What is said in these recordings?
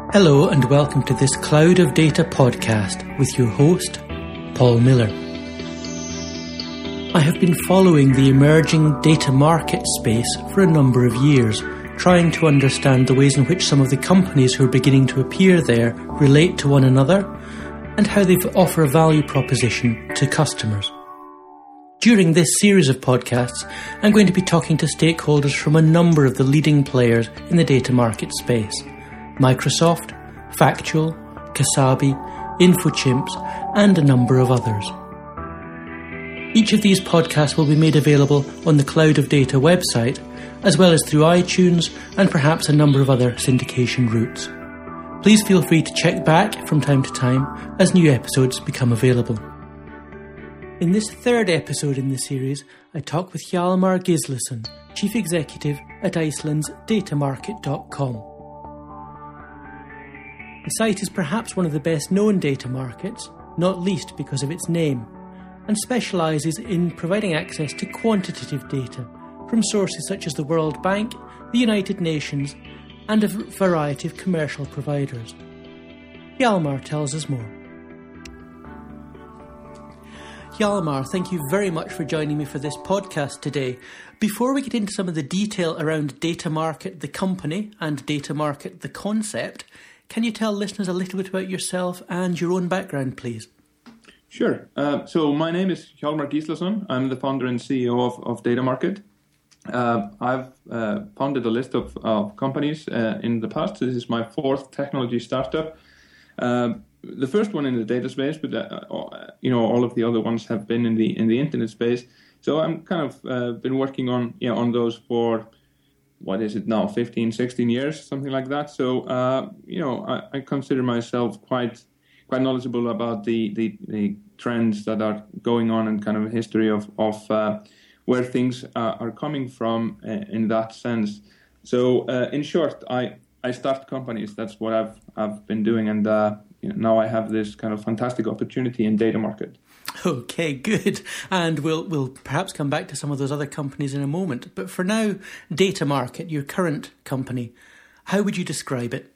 Hello and welcome to this Cloud of Data podcast with your host, Paul Miller. I have been following the emerging data market space for a number of years, trying to understand the ways in which some of the companies who are beginning to appear there relate to one another and how they offer a value proposition to customers. During this series of podcasts, I'm going to be talking to stakeholders from a number of the leading players in the data market space. Microsoft, Factual, Kasabi, InfoChimps, and a number of others. Each of these podcasts will be made available on the Cloud of Data website, as well as through iTunes and perhaps a number of other syndication routes. Please feel free to check back from time to time as new episodes become available. In this third episode in the series, I talk with Hjalmar Gislason, Chief Executive at Iceland's Datamarket.com. The site is perhaps one of the best known data markets, not least because of its name, and specialises in providing access to quantitative data from sources such as the World Bank, the United Nations, and a variety of commercial providers. Hjalmar tells us more. Hjalmar, thank you very much for joining me for this podcast today. Before we get into some of the detail around Datamarket, the company, and Datamarket, the concept, can you tell listeners a little bit about yourself and your own background, please? Sure. So my name is Hjalmar Gislason. I'm the founder and CEO of Datamarket. I've founded a list of companies in the past. This is my fourth technology startup. The first one in the data space, but all of the other ones have been in the internet space. So I'm kind of been working on those for, what is it now, 15, 16 years, something like that. So, I consider myself quite knowledgeable about the trends that are going on and kind of a history of where things are coming from in that sense. So, in short, I start companies. That's what I've been doing. And now I have this kind of fantastic opportunity in Datamarket. Okay, good. And we'll perhaps come back to some of those other companies in a moment. But for now, Datamarket, your current company, how would you describe it?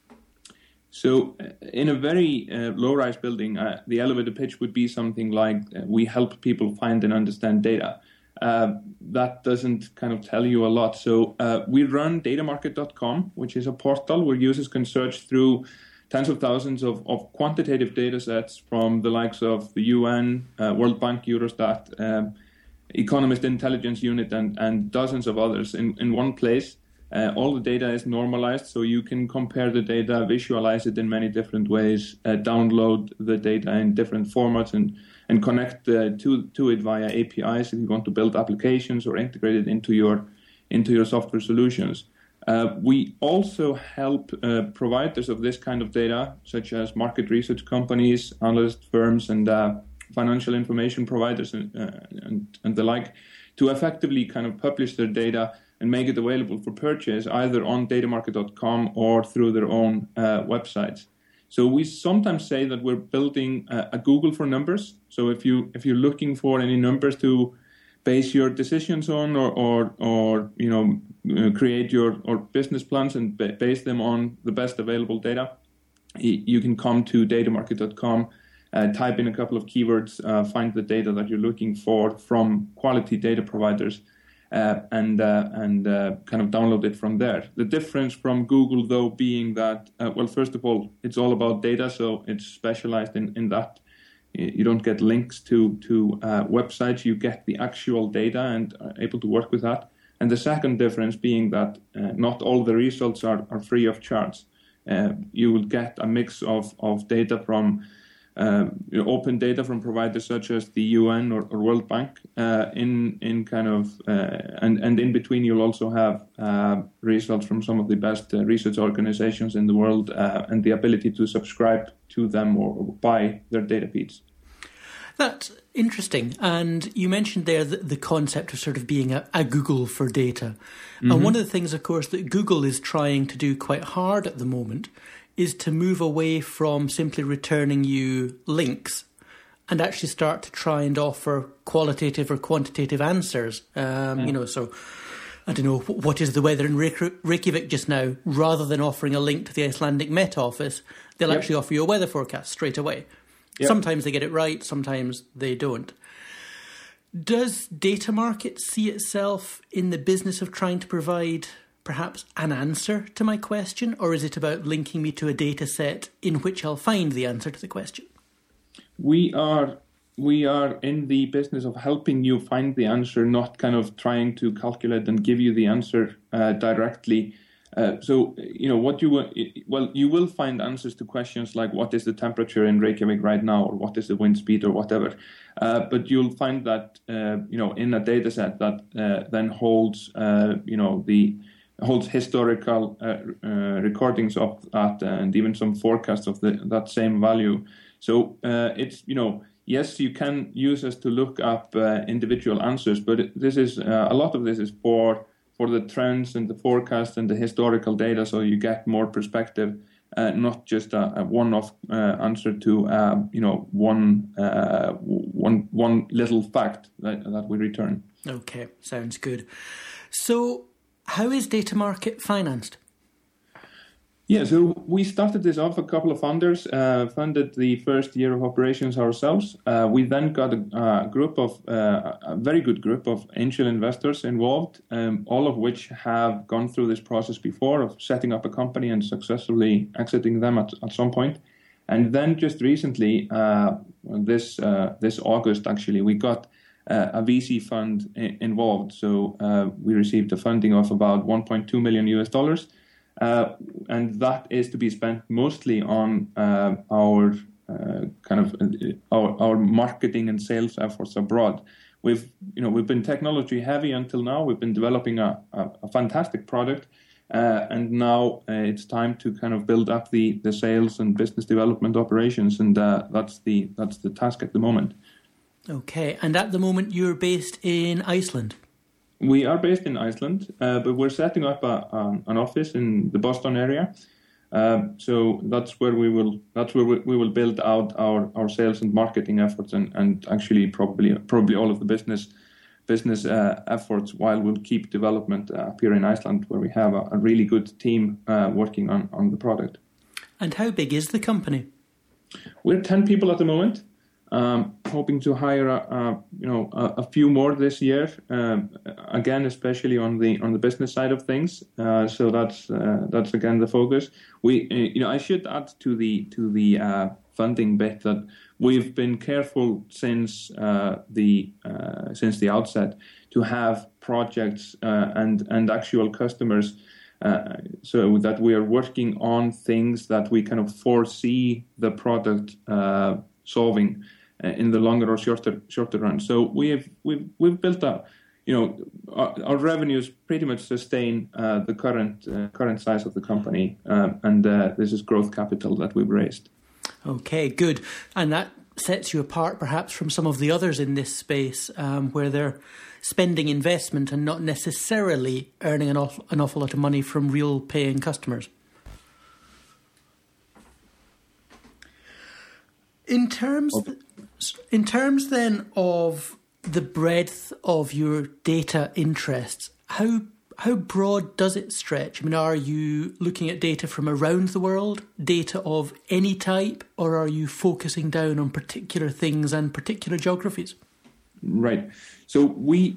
So in a very low-rise building, the elevator pitch would be something like, we help people find and understand data. That doesn't kind of tell you a lot. So we run Datamarket.com, which is a portal where users can search through tens of thousands of quantitative data sets from the likes of the UN, World Bank, Eurostat, Economist Intelligence Unit, and dozens of others in one place. All the data is normalized, so you can compare the data, visualize it in many different ways, download the data in different formats, and connect to it via APIs if you want to build applications or integrate it into your software solutions. We also help providers of this kind of data, such as market research companies, analyst firms, and financial information providers and the like, to effectively kind of publish their data and make it available for purchase either on Datamarket.com or through their own websites. So we sometimes say that we're building a Google for numbers. So if you're looking for any numbers to base your decisions on, or create your business plans and base them on the best available data, you can come to Datamarket.com, type in a couple of keywords, find the data that you're looking for from quality data providers, and kind of download it from there. The difference from Google, though, being that, first of all, it's all about data, so it's specialized in that. You don't get links to websites. You get the actual data and are able to work with that. And the second difference being that not all the results are free of charge. You will get a mix of data from open data from providers such as the UN or World Bank. In kind of and in between, you'll also have results from some of the best research organizations in the world, and the ability to subscribe to them or buy their data feeds. That's interesting. And you mentioned there the concept of sort of being a Google for data. Mm-hmm. And one of the things, of course, that Google is trying to do quite hard at the moment is to move away from simply returning you links and actually start to try and offer qualitative or quantitative answers. So I don't know, what is the weather in Reykjavik just now, rather than offering a link to the Icelandic Met Office, they'll actually offer you a weather forecast straight away. Yep. Sometimes they get it right, sometimes they don't. Does Datamarket see itself in the business of trying to provide perhaps an answer to my question, or is it about linking me to a data set in which I'll find the answer to the question? We are in the business of helping you find the answer, not kind of trying to calculate and give you the answer directly. So, you will find answers to questions like what is the temperature in Reykjavik right now, or what is the wind speed, or whatever. But you'll find that, in a data set that then holds, holds historical recordings of that, and even some forecasts of that same value. So it's, yes, you can use us to look up individual answers, but this is a lot of this is for the trends and the forecast and the historical data, so you get more perspective, not just a one-off answer to one little fact that we return. Okay, sounds good. So, how is Datamarket financed? Yeah, so we started this off, a couple of founders funded the first year of operations ourselves. We then got a very good group of angel investors involved, all of which have gone through this process before of setting up a company and successfully exiting them at some point. And then just recently, this August, actually, we got a VC fund involved. So we received a funding of about $1.2 million US. And that is to be spent mostly on our marketing and sales efforts abroad. We've been technology heavy until now. We've been developing a fantastic product, and now it's time to kind of build up the sales and business development operations, and that's the task at the moment. Okay, and at the moment you're based in Iceland. We are based in Iceland, but we're setting up an office in the Boston area. So that's where we will build out our sales and marketing efforts, and actually probably all of the business efforts, while we'll keep development up here in Iceland, where we have a really good team working on the product. And how big is the company? We're 10 people at the moment. Hoping to hire a few more this year. Again, especially on the business side of things. So that's again the focus. I should add to the funding bit that we've been careful since the outset to have projects and actual customers, so that we are working on things that we kind of foresee the product solving in the longer or shorter run. So we've built up, our revenues pretty much sustain the current size of the company, and this is growth capital that we've raised. Okay, good. And that sets you apart perhaps from some of the others in this space, where they're spending investment and not necessarily earning an awful lot of money from real paying customers. In terms then of the breadth of your data interests, how broad does it stretch? I mean, are you looking at data from around the world, data of any type, or are you focusing down on particular things and particular geographies? Right. So we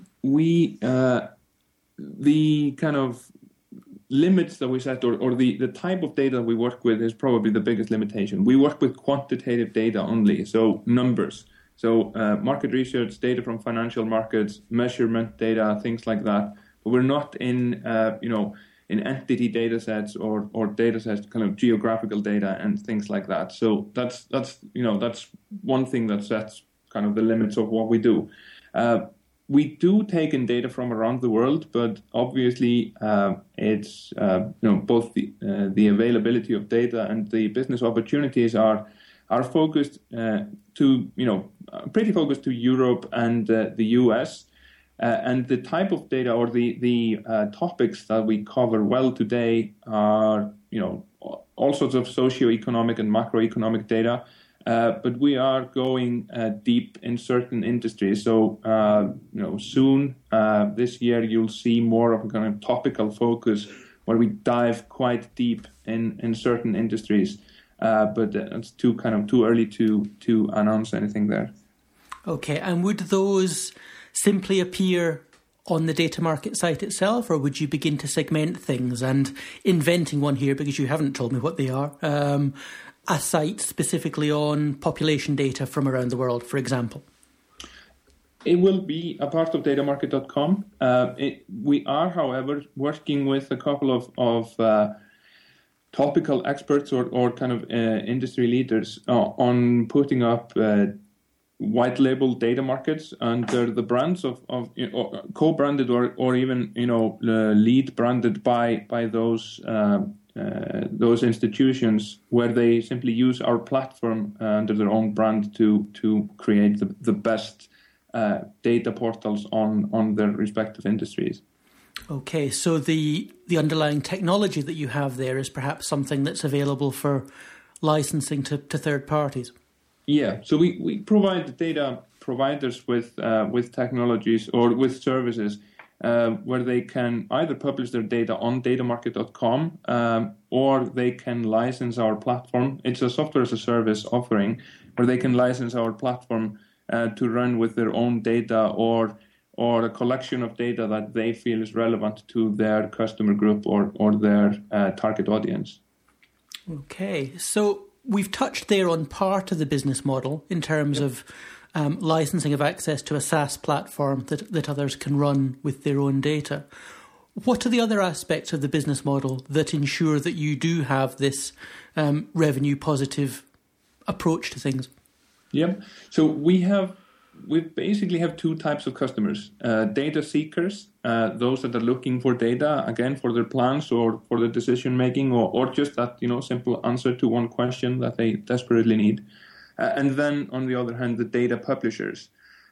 the kind of limits that we set, or the type of data we work with, is probably the biggest limitation. We work with quantitative data only, so numbers. So market research, data from financial markets, measurement data, things like that. But we're not in entity data sets or data sets, kind of geographical data and things like that. So that's one thing that sets kind of the limits of what we do. We do take in data from around the world, but obviously it's both the availability of data and the business opportunities are focused pretty focused to Europe and the US, and the type of data or the topics that we cover well today are all sorts of socioeconomic and macroeconomic data. But we are going deep in certain industries. So, soon this year you'll see more of a kind of topical focus where we dive quite deep in certain industries. But it's too early to announce anything there. Okay, and would those simply appear on the data market site itself, or would you begin to segment things? And inventing one here, because you haven't told me what they are, a site specifically on population data from around the world, for example? It will be a part of datamarket.com. We are, however, working with a couple of topical experts or kind of industry leaders on putting up white label data markets under the brands of co-branded or even lead branded by those institutions, where they simply use our platform under their own brand to create the best data portals on their respective industries. Okay, so the underlying technology that you have there is perhaps something that's available for licensing to third parties. Yeah, so we provide the data providers with technologies or with services where they can either publish their data on datamarket.com or they can license our platform. It's a software as a service offering where they can license our platform to run with their own data or a collection of data that they feel is relevant to their customer group or their target audience. Okay, so we've touched there on part of the business model in terms of licensing of access to a SaaS platform that others can run with their own data. What are the other aspects of the business model that ensure that you do have this revenue positive approach to things? Yep. So we basically have two types of customers: data seekers, those that are looking for data, again, for their plans or for their decision making, or just that simple answer to one question that they desperately need. And then, on the other hand, the data publishers.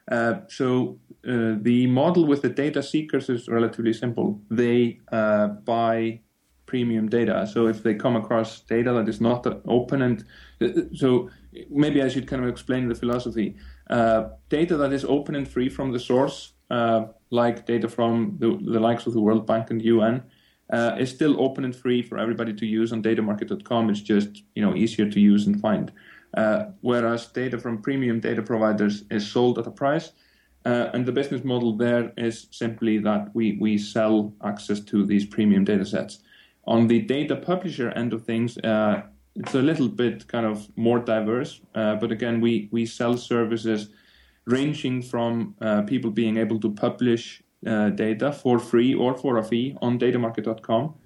So the model with the data seekers is relatively simple. They buy premium data. So if they come across data that is not open, and so maybe I should kind of explain the philosophy. Data that is open and free from the source, like data from the likes of the World Bank and UN, is still open and free for everybody to use on datamarket.com. It's just easier to use and find. Whereas data from premium data providers is sold at a price, and the business model there is simply that we sell access to these premium data sets. On the data publisher end of things, it's a little bit kind of more diverse, but again, we sell services ranging from people being able to publish data for free or for a fee on datamarket.com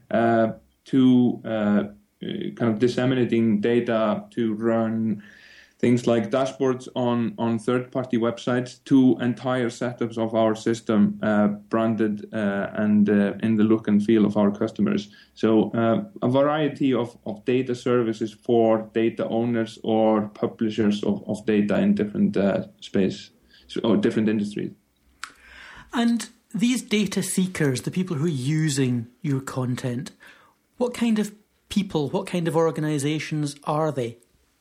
to kind of disseminating data to run things like dashboards on third-party websites, to entire setups of our system branded and in the look and feel of our customers. So a variety of data services for data owners or publishers of data in different space or different industries. And these data seekers, the people who are using your content, what kind of people, what kind of organizations are they?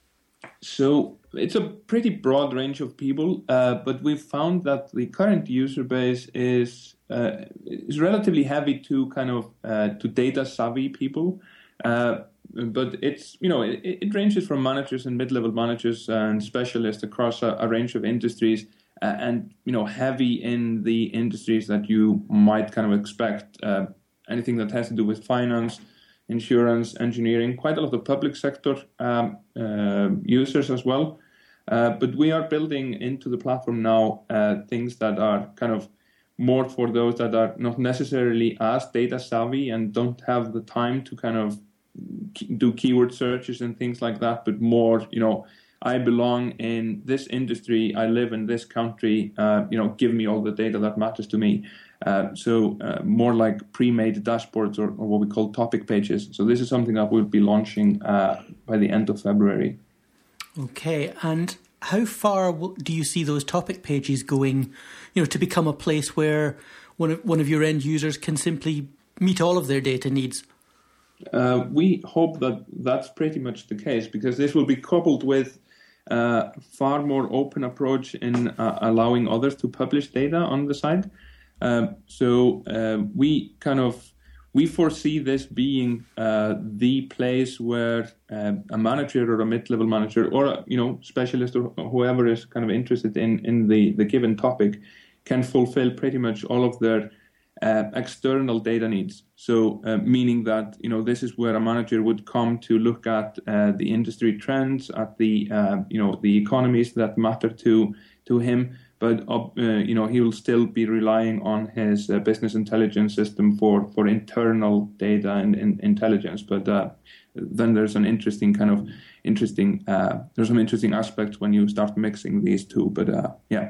So it's a pretty broad range of people, but we've found that the current user base is relatively heavy to kind of to data savvy people. But it's it ranges from managers and mid-level managers and specialists across a range of industries, and heavy in the industries that you might kind of expect. Anything that has to do with finance, insurance, engineering, quite a lot of public sector users as well. But we are building into the platform now things that are kind of more for those that are not necessarily as data savvy and don't have the time to kind of do keyword searches and things like that, but more, I belong in this industry, I live in this country, give me all the data that matters to me. So more like pre-made dashboards or what we call topic pages. So this is something that we'll be launching by the end of February. Okay, and how far do you see those topic pages going, to become a place where one of your end users can simply meet all of their data needs? We hope that that's pretty much the case, because this will be coupled with far more open approach in allowing others to publish data on the site. We foresee this being the place where a manager or a mid-level manager or a specialist or whoever is kind of interested in the given topic can fulfill pretty much all of their external data needs. So meaning that this is where a manager would come to look at the industry trends, at the the economies that matter to him. But he will still be relying on his business intelligence system for internal data and intelligence. But then there's some interesting aspects when you start mixing these two. But yeah.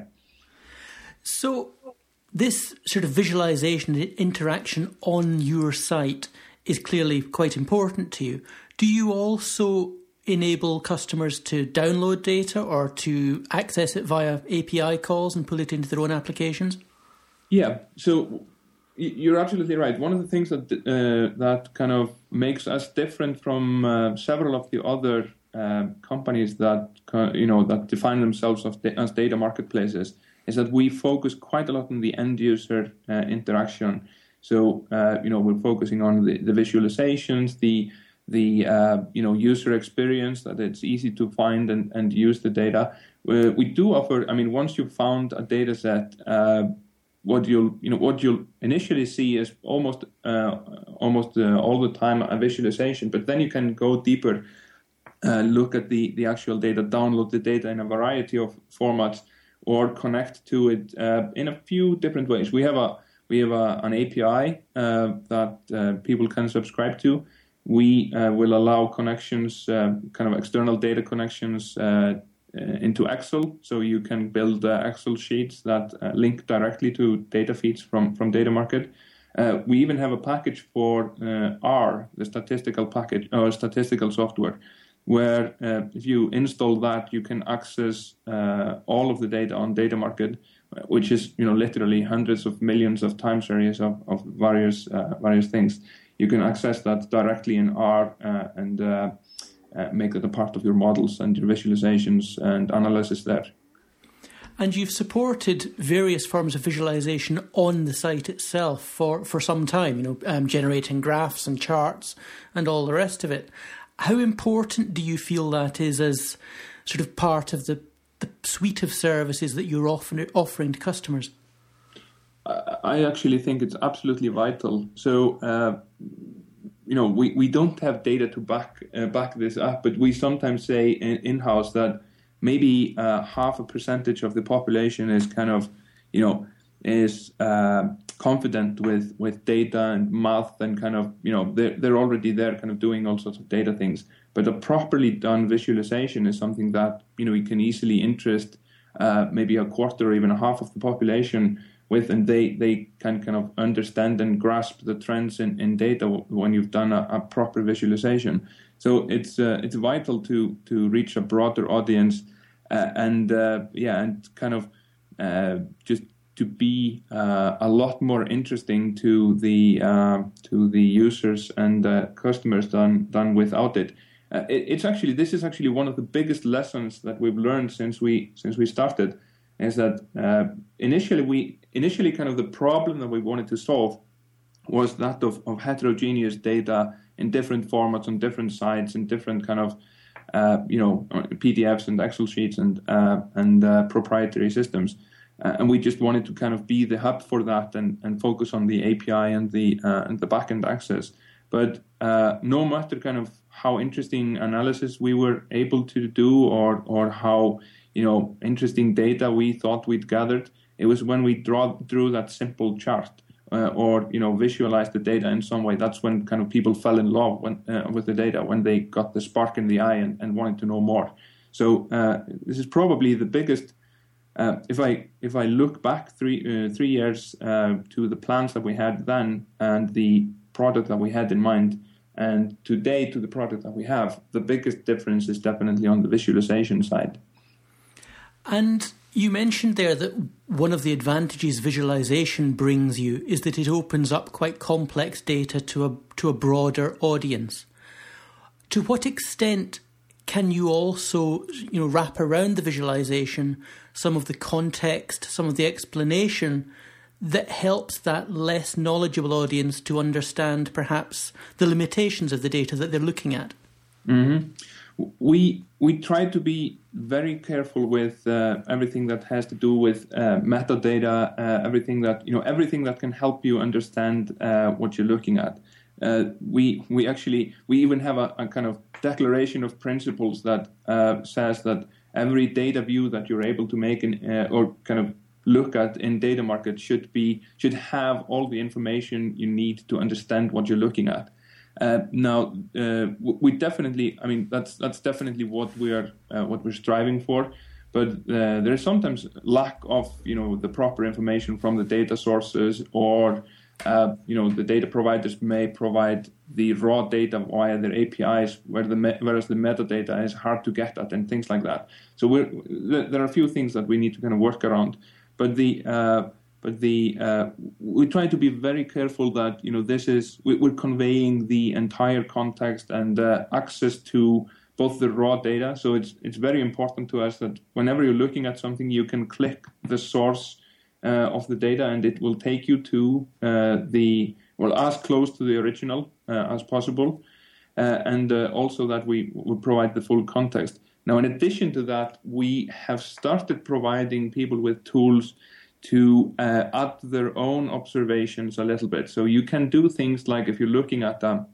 So this sort of visualization and interaction on your site is clearly quite important to you. Do you also enable customers to download data or to access it via API calls and pull it into their own applications? Yeah, so you're absolutely right. One of the things that kind of makes us different from several of the other companies that that define themselves as data marketplaces is that we focus quite a lot on the end user interaction. So we're focusing on the visualizations, the user experience, that it's easy to find and use the data. We do offer, once you've found a data set, what you'll initially see is almost all the time a visualization, but then you can go deeper, look at the actual data, download the data in a variety of formats, or connect to it in a few different ways. We have an API that people can subscribe to. We will allow connections, kind of external data connections into Excel, so you can build Excel sheets that link directly to data feeds from Data Market. We even have a package for R, the statistical package or statistical software, where if you install that, you can access all of the data on Data Market, which is literally hundreds of millions of time series of various things. You can access that directly in R and make it a part of your models and your visualizations and analysis there. And you've supported various forms of visualization on the site itself for some time, generating graphs and charts and all the rest of it. How important do you feel that is as sort of part of the suite of services that you're offering to customers? I actually think it's absolutely vital. So, we don't have data to back this up, but we sometimes say in-house that maybe half a percentage of the population is kind of, is confident with data and math and kind of, they're already there kind of doing all sorts of data things. But a properly done visualization is something that, you can easily interest maybe a quarter or even a half of the population with, and they can kind of understand and grasp the trends in data when you've done a proper visualization. So it's vital to reach a broader audience and kind of just to be a lot more interesting to the users and customers than without it. This is actually one of the biggest lessons that we've learned since we started, is that initially kind of the problem that we wanted to solve was that of heterogeneous data in different formats on different sites in different kind of PDFs and Excel sheets and proprietary systems. And we just wanted to kind of be the hub for that and focus on the API and the backend access. But no matter kind of how interesting analysis we were able to do or how interesting data we thought we'd gathered, it was when we drew that simple chart or visualized the data in some way. That's when kind of people fell in love with the data, when they got the spark in the eye and wanted to know more. So this is probably the biggest. If I look back three years to the plans that we had then and the product that we had in mind, and today to the product that we have, the biggest difference is definitely on the visualization side. And you mentioned there that one of the advantages visualization brings you is that it opens up quite complex data to a broader audience. To what extent can you also, wrap around the visualization some of the context, some of the explanation that helps that less knowledgeable audience to understand perhaps the limitations of the data that they're looking at? Mm-hmm. We try to be very careful with everything that has to do with metadata, everything that can help you understand what you're looking at. We even have a kind of declaration of principles that says that every data view that you're able to make or kind of look at in Data Market should have all the information you need to understand what you're looking at. We definitely, that's definitely what we're striving for. But there is sometimes lack of the proper information from the data sources, or the data providers may provide the raw data via their APIs, whereas the metadata is hard to get at and things like that. So there are a few things that we need to kind of work around. But we try to be very careful that we're conveying the entire context and access to both the raw data. So it's very important to us that whenever you're looking at something, you can click the source of the data, and it will take you to as close to the original as possible, and also that we will provide the full context. Now, in addition to that, we have started providing people with tools to add their own observations a little bit. So you can do things like if you're looking at a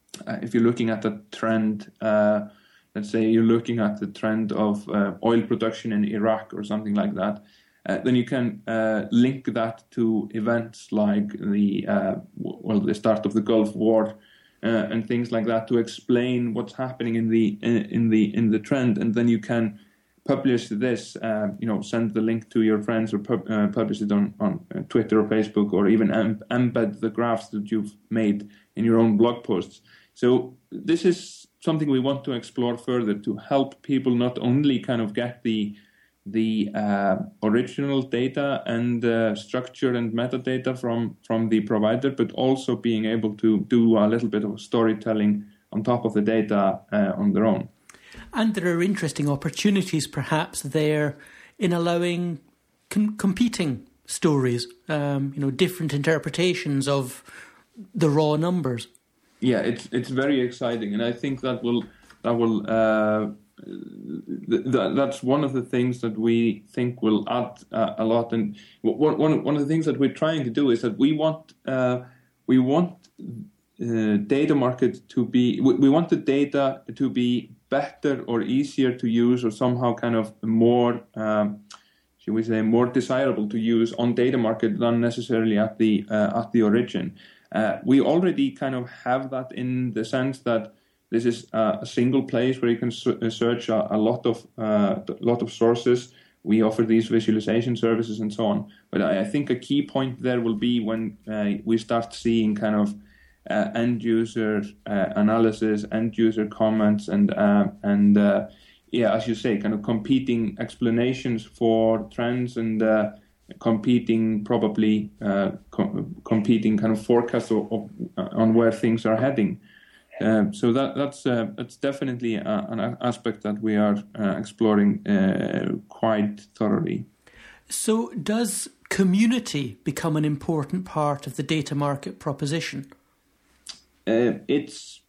trend, let's say you're looking at the trend of oil production in Iraq or something like that, then you can link that to events like the start of the Gulf War and things like that to explain what's happening in the trend, and then you can publish this, send the link to your friends, or publish it on Twitter or Facebook, or even embed the graphs that you've made in your own blog posts. So this is something we want to explore further to help people not only kind of get the original data and structure and metadata from the provider, but also being able to do a little bit of storytelling on top of the data on their own. And there are interesting opportunities perhaps there in allowing competing stories, different interpretations of the raw numbers. Yeah, it's very exciting, and I think that will that's one of the things that we think will add a lot. And one of the things that we're trying to do is that we want Data Market to be. We want the data to be better or easier to use, or somehow kind of more, should we say, more desirable to use on Data Market than necessarily at the origin. We already kind of have that in the sense that this is a single place where you can search a lot of sources. We offer these visualization services and so on. But I think a key point there will be when we start seeing kind of end user analysis, end user comments, and as you say, kind of competing explanations for trends and competing kind of forecasts on where things are heading. So that's definitely an aspect that we are exploring quite thoroughly. So does community become an important part of the Data Market proposition? It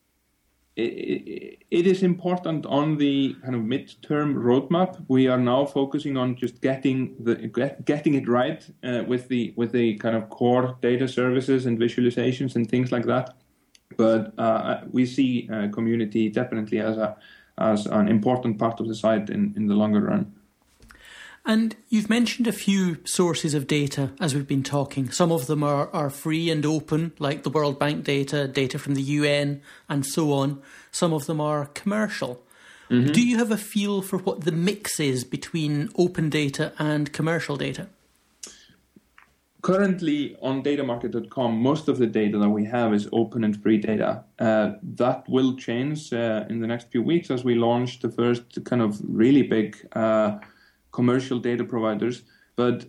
is important on the kind of midterm roadmap. We are now focusing on just getting it right with the kind of core data services and visualizations and things like that. But we see community definitely as an important part of the site in the longer run. And you've mentioned a few sources of data as we've been talking. Some of them are free and open, like the World Bank data from the UN, and so on. Some of them are commercial. Mm-hmm. Do you have a feel for what the mix is between open data and commercial data? Currently on datamarket.com, most of the data that we have is open and free data. That will change in the next few weeks as we launch the first kind of really big commercial data providers. But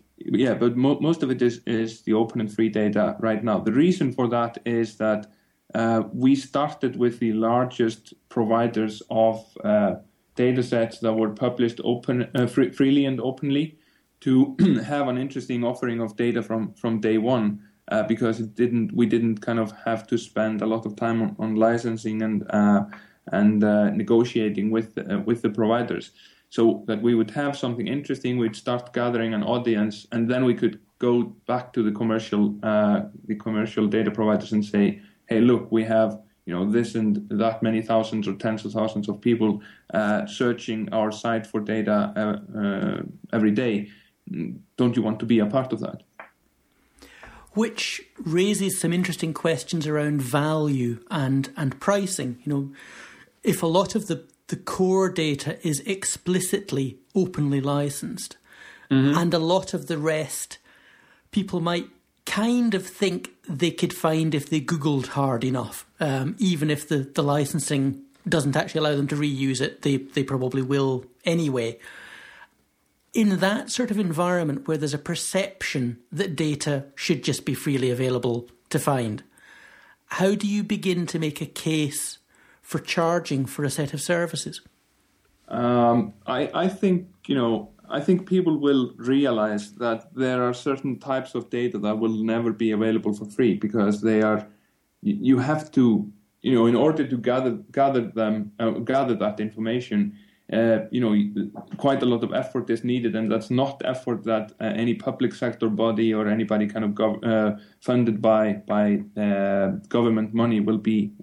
most of it is the open and free data right now. The reason for that is that we started with the largest providers of data sets that were published freely and openly to have an interesting offering of data from day one, because we didn't kind of have to spend a lot of time on licensing and negotiating with the providers. So that we would have something interesting, we'd start gathering an audience, and then we could go back to the commercial data providers and say, hey, look, we have this and that many thousands or tens of thousands of people searching our site for data every day. Don't you want to be a part of that? Which raises some interesting questions around value and pricing. If a lot of the core data is explicitly openly licensed, and a lot of the rest people might kind of think they could find if they Googled hard enough, even if the licensing doesn't actually allow them to reuse it, they probably will anyway. In that sort of environment where there's a perception that data should just be freely available to find, how do you begin to make a case for charging for a set of services? I think people will realize that there are certain types of data that will never be available for free, because you have to, in order to gather that information, quite a lot of effort is needed, and that's not effort that any public sector body or anybody kind of funded by government money will be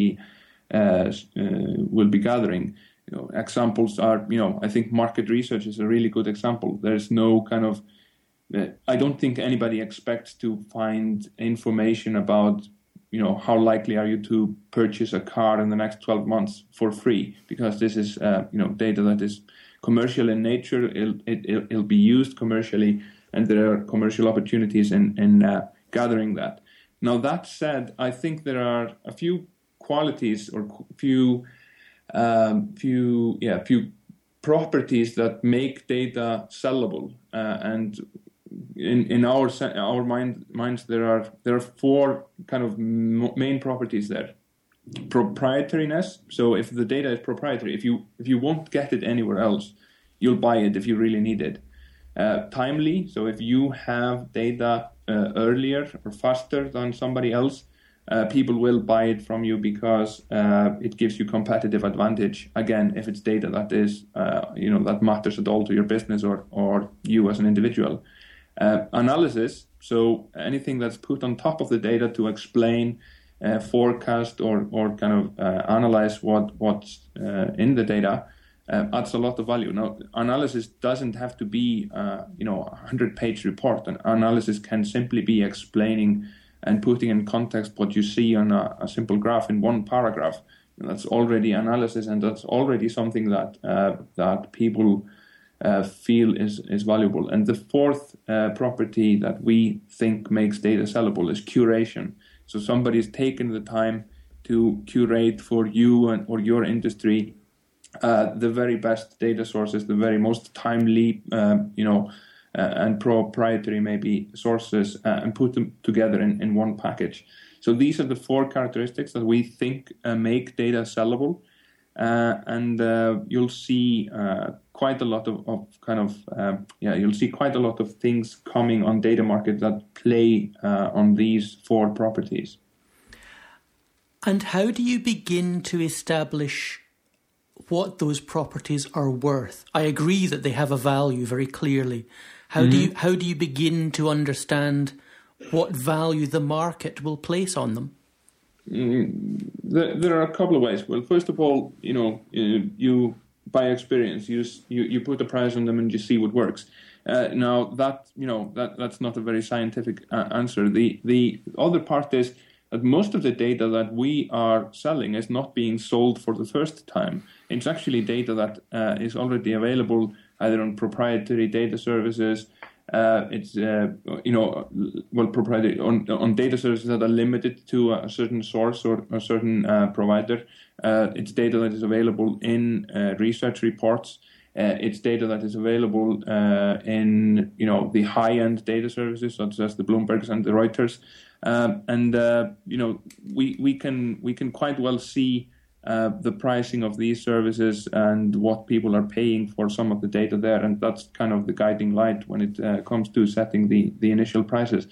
gathering. Examples are, I think market research is a really good example. There's no kind of, I don't think anybody expects to find information about, how likely are you to purchase a car in the next 12 months for free, because this is, data that is commercial in nature. It'll be used commercially, and there are commercial opportunities in gathering that. Now, that said, I think there are a few qualities or few properties that make data sellable, and in our minds there are four kind of main properties there. Proprietariness. So if the data is proprietary, if you won't get it anywhere else, you'll buy it if you really need it. Timely. So if you have data earlier or faster than somebody else, people will buy it from you because it gives you competitive advantage. Again, if it's data that is, that matters at all to your business or you as an individual. Analysis. So anything that's put on top of the data to explain, forecast, or kind of analyze what's in the data adds a lot of value. Now, analysis doesn't have to be, a 100-page report. An analysis can simply be explaining and putting in context what you see on a simple graph in one paragraph. That's already analysis, and that's already something that people feel is valuable. And the fourth property that we think makes data sellable is curation. So somebody's taken the time to curate for you or your industry the very best data sources, the very most timely, and proprietary maybe sources, and put them together in one package. So these are the four characteristics that we think make data sellable, and you'll see quite a lot you'll see quite a lot of things coming on data market that play on these four properties. And how do you begin to establish what those properties are worth? I agree that they have a value very clearly. How do you begin to understand what value the market will place on them? There are a couple of ways. Well, first of all, you by experience you put a price on them and you see what works. Now that's not a very scientific answer. The other part is that most of the data that we are selling is not being sold for the first time. It's actually data that is already available either on proprietary data services. It's proprietary on data services that are limited to a certain source or a certain provider. It's data that is available in research reports. It's data that is available in the high-end data services such as the Bloombergs and the Reuters, we can quite well see the pricing of these services and what people are paying for some of the data there, and that's kind of the guiding light when it comes to setting the initial prices.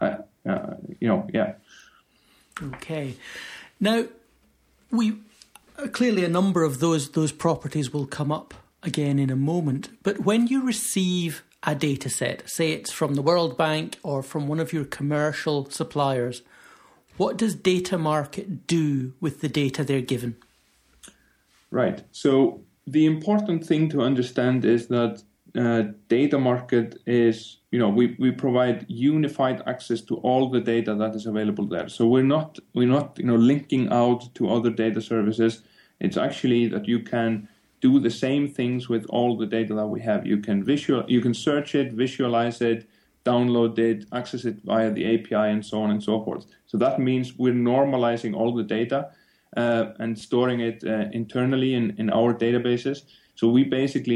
Okay. Now, we clearly a number of those properties will come up again in a moment. But when you receive a data set, say it's from the World Bank or from one of your commercial suppliers, what does Datamarket do with the data they're given? Right. So the important thing to understand is that Datamarket is, we provide unified access to all the data that is available there. So we're not linking out to other data services. It's actually that you can do the same things with all the data that we have. You can search it, visualize it, download it, access it via the API, and so on and so forth. So that means we're normalizing all the data and storing it internally in our databases. So we're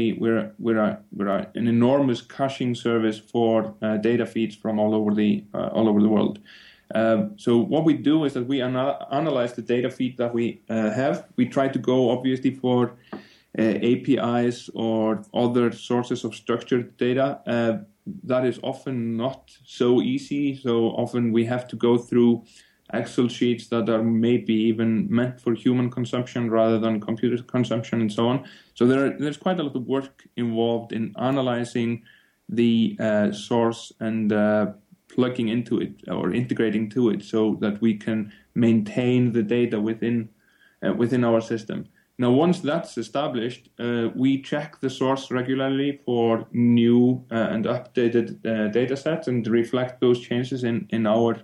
an enormous caching service for data feeds from all over the world. So what we do is that we analyze the data feed that we have. We try to go obviously for APIs or other sources of structured data. That is often not so easy. So often we have to go through Excel sheets that are maybe even meant for human consumption rather than computer consumption, and so on. So there's quite a lot of work involved in analyzing the source and plugging into it or integrating to it so that we can maintain the data within our system. Now, once that's established, we check the source regularly for new and updated data sets and reflect those changes in our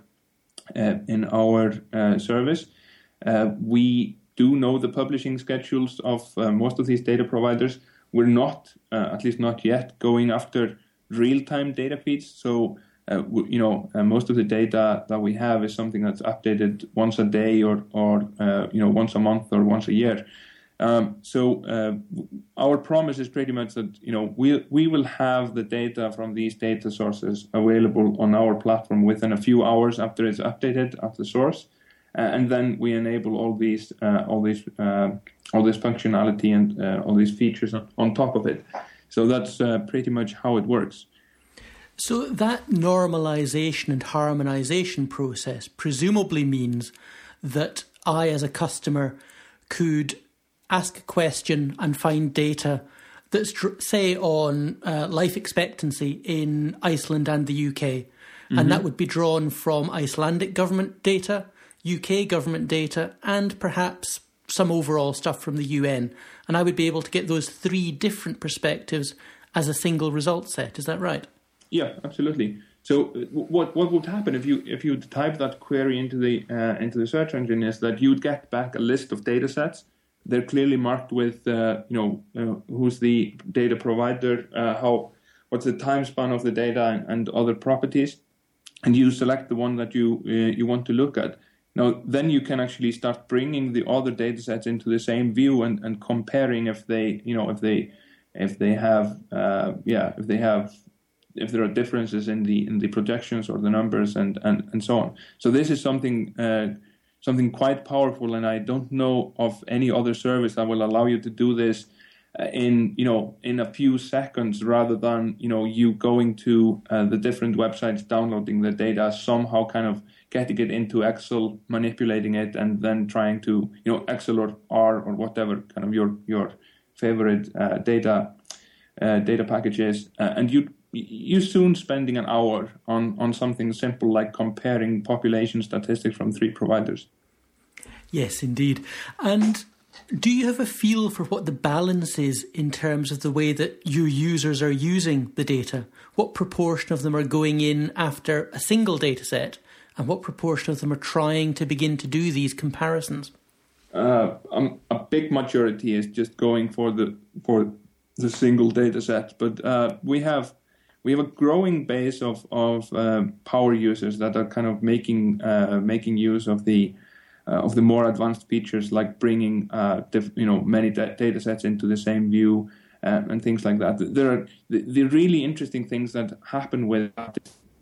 service. We do know the publishing schedules of most of these data providers. We're not, at least not yet, going after real-time data feeds. So, most of the data that we have is something that's updated once a day or once a month or once a year. Our promise is pretty much that we will have the data from these data sources available on our platform within a few hours after it's updated at the source, and then we enable all this functionality and all these features on top of it. So that's pretty much how it works. So that normalization and harmonization process presumably means that I, as a customer, could ask a question and find data that's, say, on life expectancy in Iceland and the UK. Mm-hmm. And that would be drawn from Icelandic government data, UK government data, and perhaps some overall stuff from the UN. And I would be able to get those three different perspectives as a single result set. Is that right? Yeah, absolutely. So what would happen if you type that query into the search engine is that you'd get back a list of data sets. They're clearly marked with who's the data provider, what's the time span of the data, and other properties, and you select the one that you want to look at. Now, then you can actually start bringing the other data sets into the same view and comparing if there are differences in the projections or the numbers and so on. So this is something quite powerful, and I don't know of any other service that will allow you to do this in a few seconds, rather than you going to the different websites, downloading the data, somehow kind of getting it into Excel, manipulating it, and then trying to Excel or R or whatever kind of your favorite data packages, and you soon spending an hour on something simple like comparing population statistics from three providers. Yes, indeed. And do you have a feel for what the balance is in terms of the way that your users are using the data? What proportion of them are going in after a single data set, and what proportion of them are trying to begin to do these comparisons? A big majority is just going for the single data set, but we have a growing base of power users that are kind of making use of the more advanced features, like bringing many data sets into the same view, and things like that. There are the really interesting things that happen with that.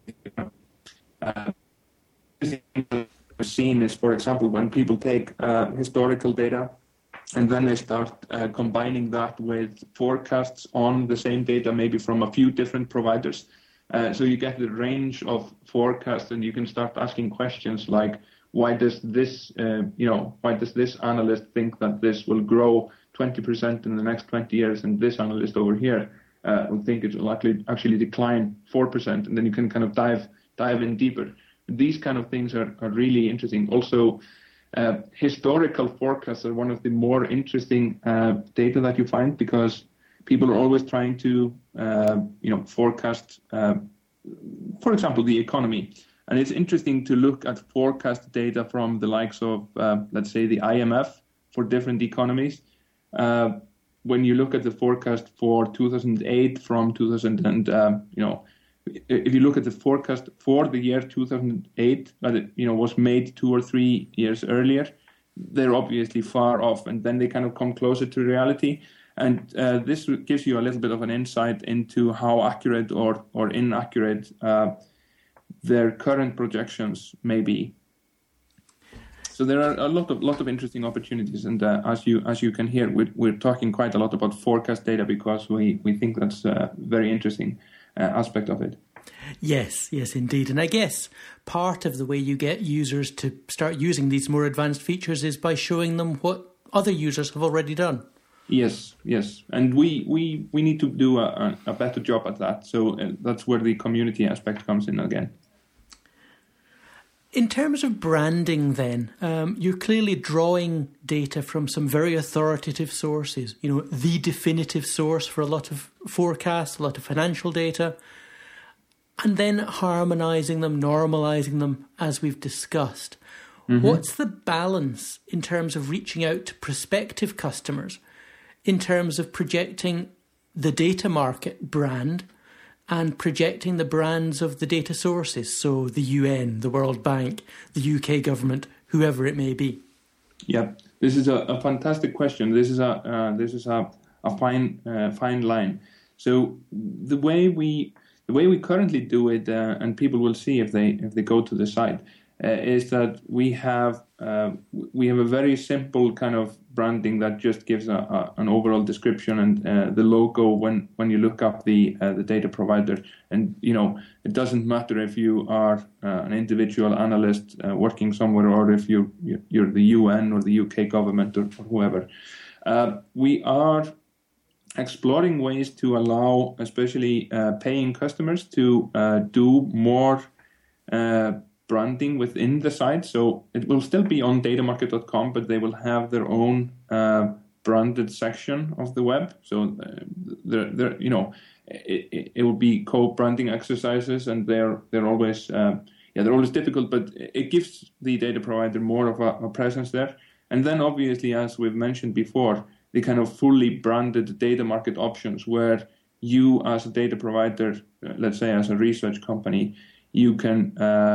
We've seen is, for example, when people take historical data and then they start combining that with forecasts on the same data, maybe from a few different providers. So you get the range of forecasts, and you can start asking questions like, why does this analyst think that this will grow 20% in the next 20 years, and this analyst over here will think it will actually decline 4%, and then you can kind of dive in deeper. These kind of things are really interesting. Also, historical forecasts are one of the more interesting data that you find, because people are always trying to forecast, for example, the economy. And it's interesting to look at forecast data from the likes of, let's say, the IMF for different economies. When you look at the forecast for 2008 from 2000 and, if you look at the forecast for the year 2008, but it, was made 2 or 3 years earlier, they're obviously far off, and then they kind of come closer to reality. And this gives you a little bit of an insight into how accurate or inaccurate their current projections may be. So there are a lot of interesting opportunities, and as you can hear, we're talking quite a lot about forecast data because we think that's a very interesting aspect of it. Yes, indeed. And I guess part of the way you get users to start using these more advanced features is by showing them what other users have already done. Yes. And we need to do a better job at that. So that's where the community aspect comes in again. In terms of branding then, you're clearly drawing data from some very authoritative sources, the definitive source for a lot of forecasts, a lot of financial data, and then harmonising them, normalising them, as we've discussed. Mm-hmm. What's the balance in terms of reaching out to prospective customers, in terms of projecting the data market brand and projecting the brands of the data sources, so the UN, the World Bank, the UK government, whoever it may be? Yeah, this is a fantastic question. This is a fine line. So the way we currently do it, and people will see if they go to the site, is that we have a very simple kind of branding that just gives an overall description and the logo when you look up the data provider. And it doesn't matter if you are an individual analyst working somewhere, or if you're the UN or the UK government or whoever. We are exploring ways to allow, especially paying customers, to do more branding within the site. So it will still be on datamarket.com, but they will have their own branded section of the web. So it will be co-branding exercises, and they're always difficult, but it gives the data provider more of a presence there. And then obviously, as we've mentioned before, the kind of fully branded data market options, where you as a data provider, let's say as a research company, you can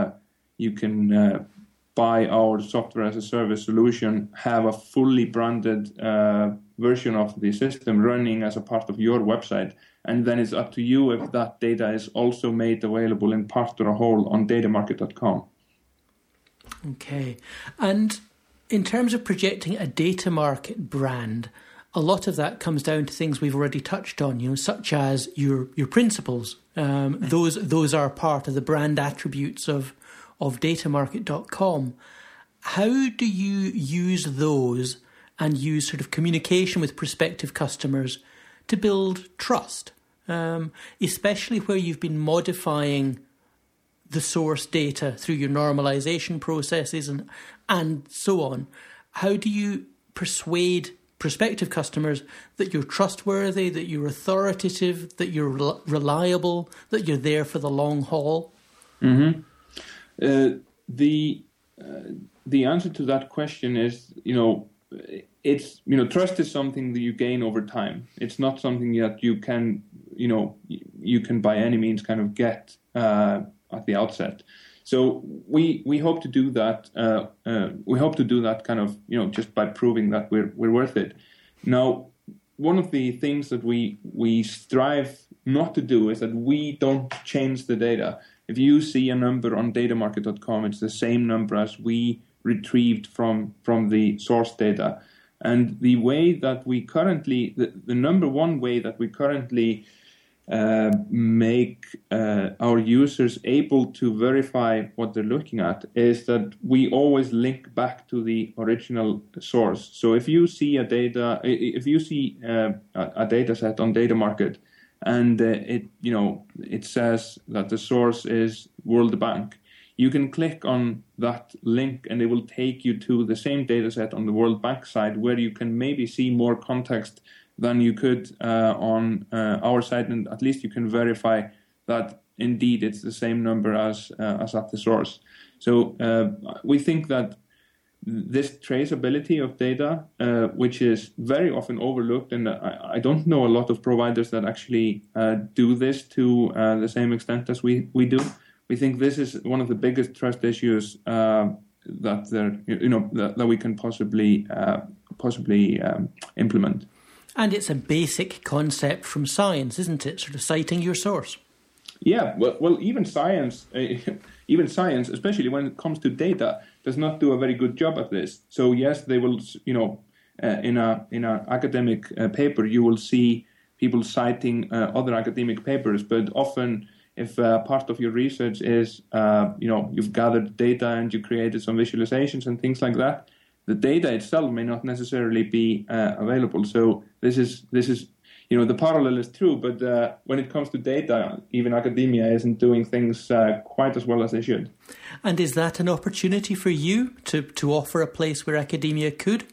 buy our software as a service solution, have a fully branded version of the system running as a part of your website, and then it's up to you if that data is also made available in part or a whole on datamarket.com. Okay. And in terms of projecting a data market brand, a lot of that comes down to things we've already touched on, such as your principles. Those are part of the brand attributes of datamarket.com. How do you use those and use sort of communication with prospective customers to build trust, especially where you've been modifying the source data through your normalization processes and so on? How do you persuade prospective customers that you're trustworthy, that you're authoritative, that you're reliable, that you're there for the long haul? Mm-hmm. The answer to that question is, it's, trust is something that you gain over time. It's not something that you can by any means kind of get at the outset. So we hope to do that. We hope to do that kind of, just by proving that we're worth it. Now, one of the things that we strive not to do is that we don't change the data. If you see a number on datamarket.com, it's the same number as we retrieved from the source data. And the way that we currently, the number one way that we currently make our users able to verify what they're looking at is that we always link back to the original source. So if you see a data set on DataMarket and it says that the source is World Bank, you can click on that link and it will take you to the same data set on the World Bank side where you can maybe see more context than you could on our side, and at least you can verify that indeed it's the same number as at the source. So we think that this traceability of data, which is very often overlooked, and I don't know a lot of providers that actually do this to the same extent as we do. We think this is one of the biggest trust issues that we can possibly implement. And it's a basic concept from science, isn't it? Sort of citing your source. Yeah, well, even science, especially when it comes to data, does not do a very good job at this. So yes, they will, in an academic paper, you will see people citing other academic papers, but often, if part of your research is, you've gathered data and you created some visualizations and things like that, the data itself may not necessarily be available. So this is the parallel is true, but when it comes to data, even academia isn't doing things quite as well as they should. And is that an opportunity for you to offer a place where academia could?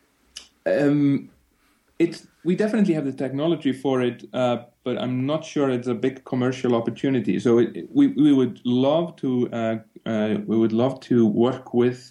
We definitely have the technology for it, but I'm not sure it's a big commercial opportunity. So we would love to work with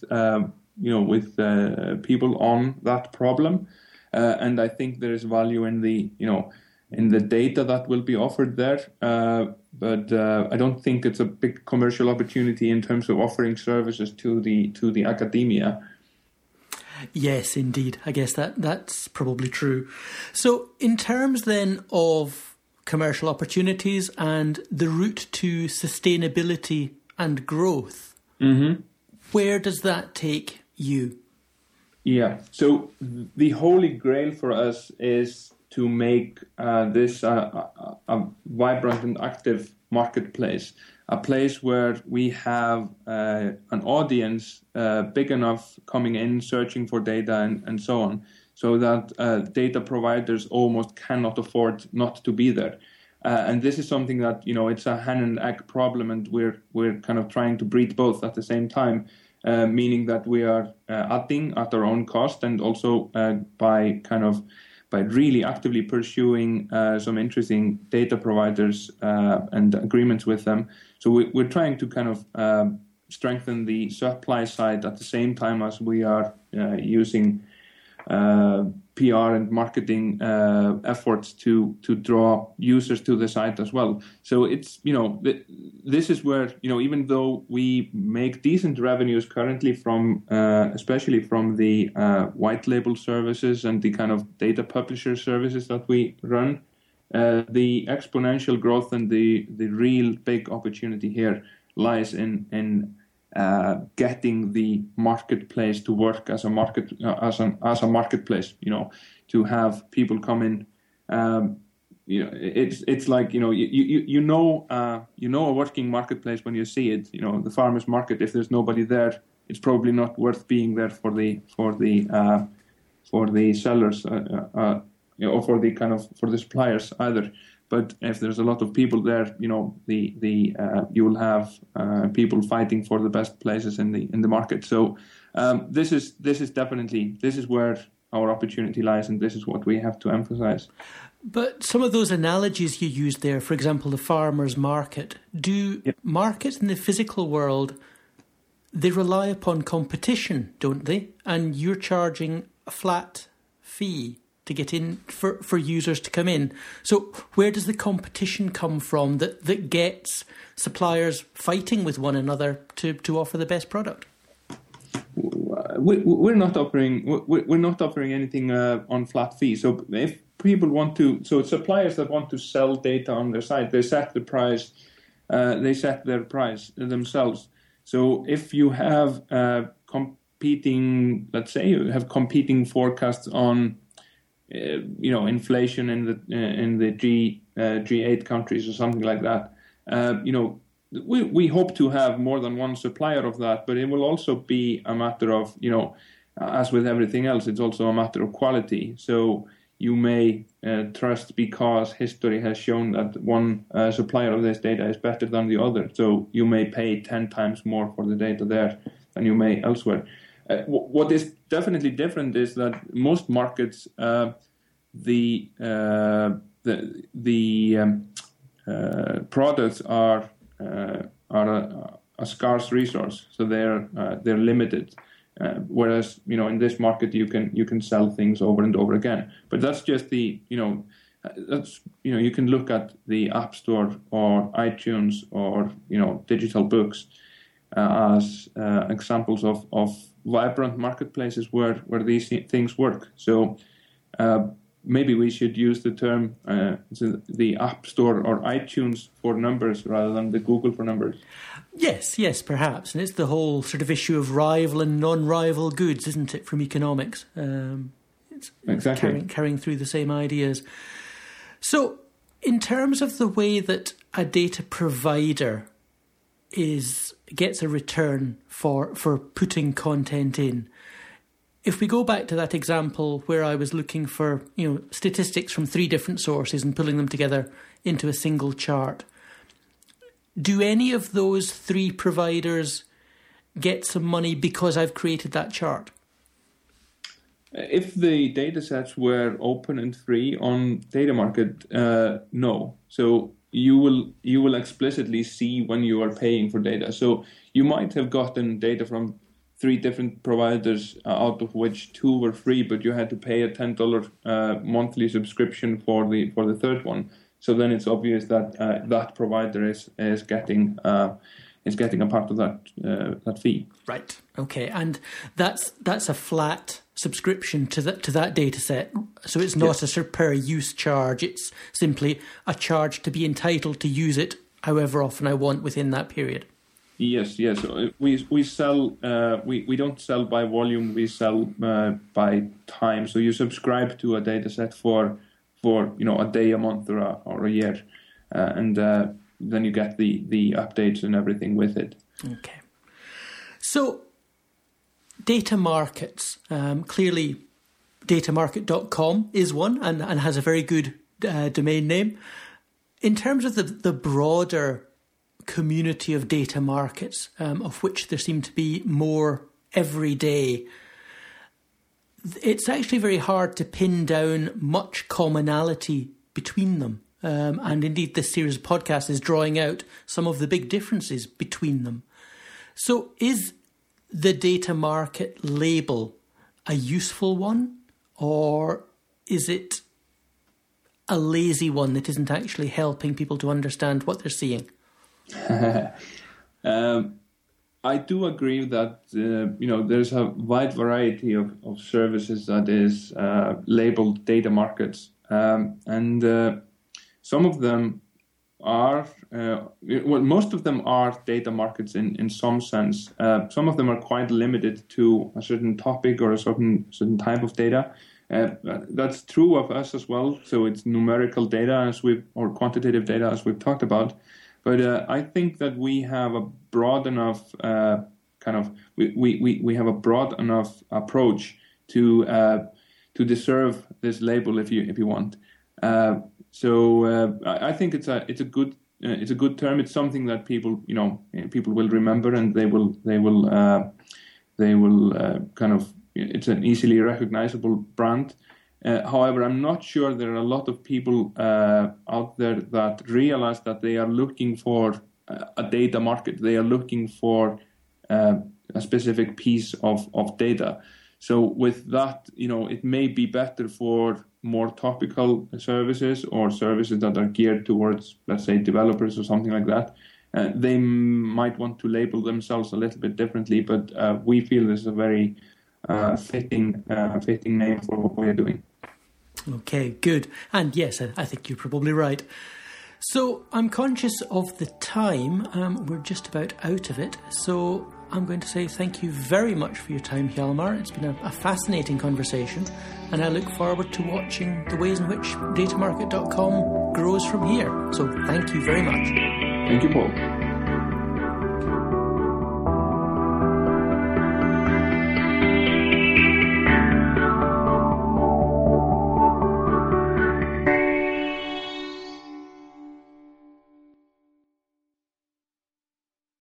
people on that problem, and I think there is value in the data that will be offered there. But I don't think it's a big commercial opportunity in terms of offering services to the academia. Yes, indeed. I guess that's probably true. So in terms then of commercial opportunities and the route to sustainability and growth, where does that take you? Yeah, so the holy grail for us is to make this a vibrant and active marketplace, a place where we have an audience big enough coming in, searching for data and so on, so that data providers almost cannot afford not to be there. And this is something that, it's a hen and egg problem, and we're kind of trying to breed both at the same time, meaning that we are adding at our own cost, and also by really actively pursuing some interesting data providers and agreements with them. So we're trying to kind of strengthen the supply side at the same time as we are using PR and marketing efforts to draw users to the site as well. So it's, this is where, even though we make decent revenues currently from, especially from the white label services and the kind of data publisher services that we run, the exponential growth and the real big opportunity here lies in getting the marketplace to work as a marketplace. To have people come in. It's like a working marketplace when you see it. The farmers market. If there's nobody there, it's probably not worth being there for the sellers or for the suppliers either. But if there's a lot of people there, you will have people fighting for the best places in the market. So this is where our opportunity lies, and this is what we have to emphasize. But some of those analogies you used there, for example, the farmer's market, markets in the physical world, they rely upon competition, don't they? And you're charging a flat fee to get in for users to come in. So where does the competition come from that gets suppliers fighting with one another to offer the best product? We're not offering anything on flat fee. So if people want to, so suppliers that want to sell data on their site, they set the price, they set their price themselves. So if you have competing, let's say you have competing forecasts on, inflation in the G8 countries or something like that, we hope to have more than one supplier of that, but it will also be a matter of, as with everything else, it's also a matter of quality. So you may trust because history has shown that one supplier of this data is better than the other. So you may pay 10 times more for the data there than you may elsewhere. What is definitely different is that most markets, the products are a scarce resource, so they're limited. Whereas in this market you can sell things over and over again. But that's just you can look at the App Store or iTunes or digital books as examples of vibrant marketplaces where these things work. So maybe we should use the term the App Store or iTunes for numbers rather than the Google for numbers. Yes, perhaps. And it's the whole sort of issue of rival and non-rival goods, isn't it, from economics? It's exactly. Carrying through the same ideas. So in terms of the way that a data provider gets a return for putting content in, if we go back to that example where I was looking for statistics from 3 different sources and pulling them together into a single chart, do any of those 3 providers get some money because I've created that chart? If the data sets were open and free on DataMarket, no. So you will explicitly see when you are paying for data. So you might have gotten data from 3 different providers, out of which 2 were free, but you had to pay a $10 monthly subscription for the 3rd one. So then it's obvious that that provider is getting a part of that fee. Right. Okay. And that's a flat subscription to that data set. So it's not a sort of per use charge. It's simply a charge to be entitled to use it however often I want within that period. Yes. So we sell. We don't sell by volume. We sell by time. So you subscribe to a data set for a day, a month, or a year, and then you get the updates and everything with it. Okay. So data markets, clearly datamarket.com is one and has a very good domain name. In terms of the broader community of data markets, of which there seem to be more every day, it's actually very hard to pin down much commonality between them. And indeed, this series of podcasts is drawing out some of the big differences between them. So is the data market label a useful one, or is it a lazy one that isn't actually helping people to understand what they're seeing? I do agree that there's a wide variety of services that is labeled data markets, and some of them are most of them are data markets in some sense. Some of them are quite limited to a certain topic or a certain type of data. That's true of us as well. So it's numerical data or quantitative data as we've talked about. But I think that we have a broad enough we have a broad enough approach to deserve this label if you want. So I think it's a good term. It's something that people will remember, and they will it's an easily recognizable brand. However, I'm not sure there are a lot of people out there that realize that they are looking for a data market. They are looking for a specific piece of data. So with that, it may be better for more topical services or services that are geared towards, let's say, developers or something like that. They might want to label themselves a little bit differently, but we feel this is a very fitting name for what we are doing. Okay, good. And yes, I think you're probably right. So I'm conscious of the time. We're just about out of it. So I'm going to say thank you very much for your time, Hjalmar. It's been a fascinating conversation, and I look forward to watching the ways in which datamarket.com grows from here. So thank you very much. Thank you, Paul.